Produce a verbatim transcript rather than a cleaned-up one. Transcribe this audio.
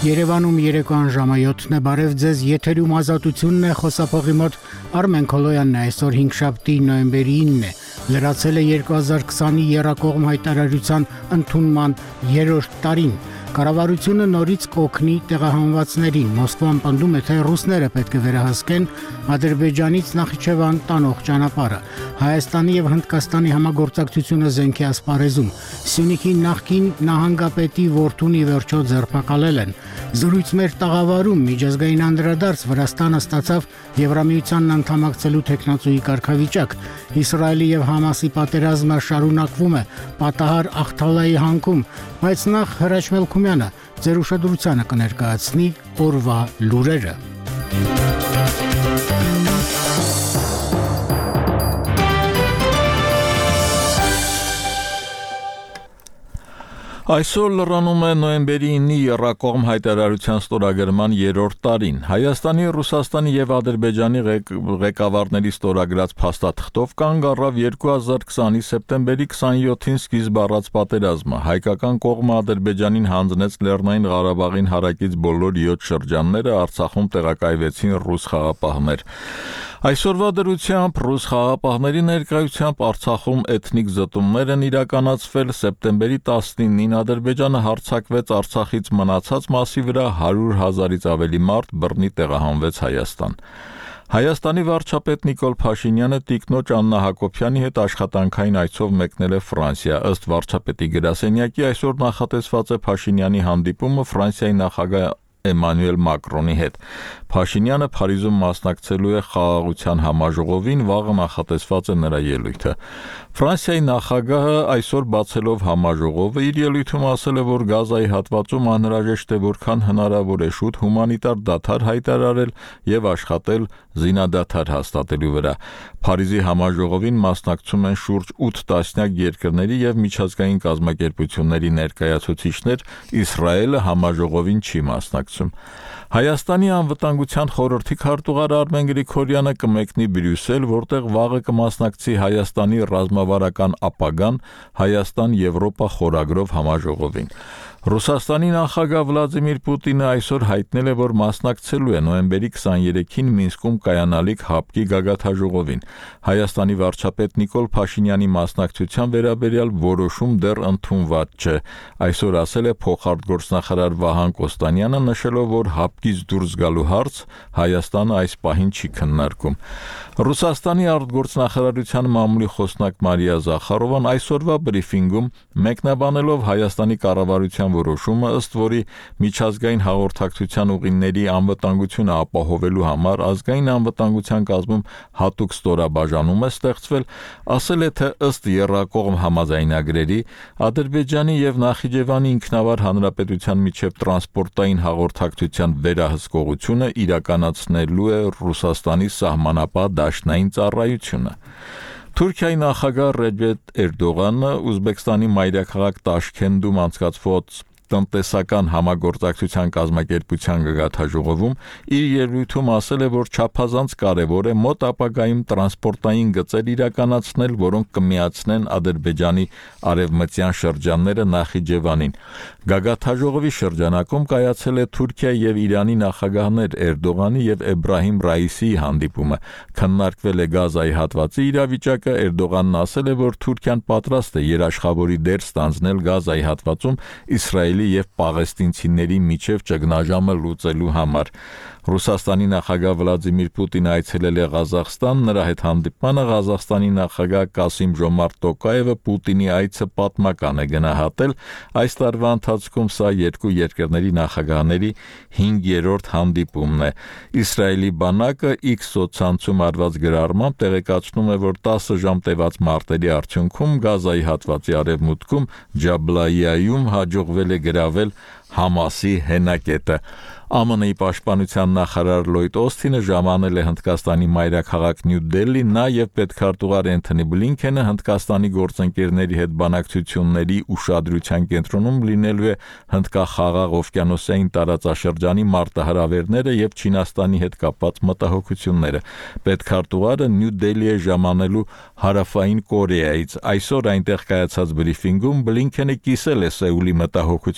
Երևանում երեկոյան ժամը յոթն է, բարև ձեզ, եթերում ազատությունն է, խոսափողի մոտ Արմեն Քոլոյանն է, այսօր հինգշաբթի նոյեմբերի ինն է, լրացել է երկու հազար քսանի եռակողմ հայտարարության ընդունման երրորդ տարին, կառավարությունը նորից կօգնի տեղահանվածներին, Մոսկվան պնդում է, թե ռուսները պետք է վերահսկեն Ադրբեջանից Նախիջևան տանող ճանապարհը, Հայաստանի եւ Հնդկաստանի համագործակցությունը զենքի ասպարեզում, Սյունիքի նախկին նահանգապետի որդուն ի վերջո ձերբակալել են, զրույց մեր տաղավարում միջազգային անդրադարձ Վրաստանը ստացավ Եվրամիությանն անդամակցելու թեկնածուի կարգավիճակ, Իսրայելի եւ Համասի պատերազմը շարունակվում է, պատահար Ախթալայի հանքում, բայց նախ Հրաչ Մելքումյանը ձեր ուշադրությանը կներկայացնի օրվա լուրերը։ Այսօր լրանում է նոյեմբերի ինի եռակողմ հայտարարության ստորագրման երրորդ տարին։ Հայաստանի, Ռուսաստանի եւ Ադրբեջանի ղեկավարների ստորագրած փաստաթղթով կանգ առավ երկու հազար քսանի սեպտեմբերի քսանյոթին սկիզբ առած պատերազմը։ Հայկական կողմը Ադրբեջանին հանձնեց Լեռնային Ղարաբաղին հարակից բոլոր յոթ շրջանները, Արցախում տեղակայվեցին ռուս խաղապահներ։ Այսօրվա դրությամբ ռուս խաղապահների ներկայությամբ Արցախում էթնիկ զտումներ են իրականացվել, սեպտեմբերի տասնինին Ադրբեջանը հարձակվեց Արցախից մնացած մասի վրա, հարյուր հազարից ավելի մարդ բռնի տեղահանվեց Հայաստան։ Հայաստանի վարչապետ Նիկոլ Փաշինյանը տիկնոջ Աննա Հակոբյանի հետ աշխատանքային այցով մեկնել է Ֆրանսիա, ըստ վարչապետի գրասենյակի այսօր նախատեսված է Փաշինյանի հանդիպումը Ֆրանսիայի նախագահ Էմանուել Մակրոնի հետ։ Փաշինյանը Փարիզում մասնակցելու է խաղաղության համաժողովին, վաղը նախատեսված է նրա ելույթը։ Ֆրանսիայի նախագահը այսօր բացելով համաժողովը իր ելույթում ասել է, որ Գազայի հատվածում անհրաժեշտ է որքան հնարավոր է շուտ հումանիտար դադար հայտարարել եւ աշխատել զինադադար հաստատելու վրա։ Փարիզի համաժողովին մասնակցում են շուրջ ութ տասնյակ երկրների եւ միջազգային կազմակերպությունների ներկայացուցիչներ, Իսրայելը համաժողովին չի մասնակցում։ Հայաստանի անվտանգության խորհրդի քարտուղար Արմեն Գրիգորյանը կմեկնի Բրյուսել, որտեղ վաղը կմասնակցի Հայաստանի ռազմավարական ապագան Հայաստան-Եվրոպա խորագրով համաժողովին։ Ռուսաստանի նախագահ Վլադիմիր Պուտինը այսօր հայտնել է, որ մասնակցելու է նոյեմբերի քսաներեքին Մինսկում կայանալիք ՀԱՊԿ-ի գագաթնաժողովին։ Հայաստանի վարչապետ Նիկոլ Փաշինյանի մասնակցության վերաբերյալ որոշում դեռ ընդունված չէ։ Այսօր ասել է փոխարտգործնախարար Վահան Կոստանյանը, նշելով, որ ՀԱՊԿ-ից դուրս գալու հարց Հայաստանը այս պահին չի քննարկում։ Ռուսաստանի արտգործնախարարության մամուլի խոսնակ Մարիա Զախարովան այսօրվա բրիֆինգում մեկնաբանելով Հայաստանի կառավարության որոշումը, ըստ որի միջազգային հաղորդակցության ուղիների անվտանգությունը ապահովելու համար ազգային անվտանգության կազմում հատուկ ստորաբաժանում է ստեղծվել, ասել է, թե ըստ եռակողմ համաձայնագրերի Ադրբեջանի եւ Նախիջևանի ինքնավար հանրապետության միջև տրանսպորտային հաղորդակցության վերահսկողությունը իրականացնելու է Ռուսաստանի սահմանապահ դաշնային ծառայությունը։ Թուրքիայի նախագահ Ռեջեփ Էրդողանը Ուզբեկստանի մայրաքաղաք Տաշքենդում անցկացված տնտեսական համագործակցության կազմակերպության գագաթնաժողովում իր ելույթում ասել է, որ չափազանց կարևոր է մոտ ապագայում տրանսպորտային գծեր իրականացնել, որոնք կմիացնեն Ադրբեջանի արևմտյան շրջանները Նախիջևանին։ Գագաթնաժողովի շրջանակում կայացել է Թուրքիայի եւ Իրանի նախագահներ Էրդողանի եւ Էբրահիմ Ռայիսիի հանդիպումը։ Քննարկվել է Գազայի հատվածի իրավիճակը, Էրդողանն ասել է, որ Թուրքիան պատրաստ է երաշխավորի դեր ստանձնել Գազայի հատվածում Իսրայելի եւ պաղեստինցիների միջև ճգնաժամը լուծելու համար։ Ռուսաստանի նախագահ Վլադիմիր Պուտինը այցելել է Ղազախստան, նրա հետ հանդիպմանը Ղազախստանի նախագահ Կասիմ Ժոմարտ Տոկաևը Պուտինի այցը պատմական է գնահատել։ Այս տարվա ընթացքում սա երկու երկրների նախագահների հինգերորդ հանդիպումն է։ Իսրայելի բանակը X սոցցանցում արված գրառմամբ տեղեկացնում է, որ տասը ժամ տևած մարտերի արդյունքում Գազայի հատվածի արևմուտքում Ջաբլայիայում հաջողվել է գրավել Համասի հենակետը։ ԱՄՆ-ի պաշտպանության նախարար Լոյդ Օսթինը ժամանել է Հնդկաստանի մայրաքաղաք Նյու Դելհի, նա եւ պետքարտուղար Էնթոնի Բլինքենը Հնդկաստանի գործընկերների հետ բանակցությունների ուշադրության կենտրոնում լինելու է Հնդկախաղաղ օվկիանոսային տարածաշրջանի մարտահրավերները եւ Չինաստանի հետ կապված մտահոգությունները։ Պետքարտուղարը Նյու Դելհի է ժամանելու Հարավային Կորեայից։ Այսօր այնտեղ կայացած բրիֆինգում Բլինքենը կիսել է Սեուլի մտահոգությունները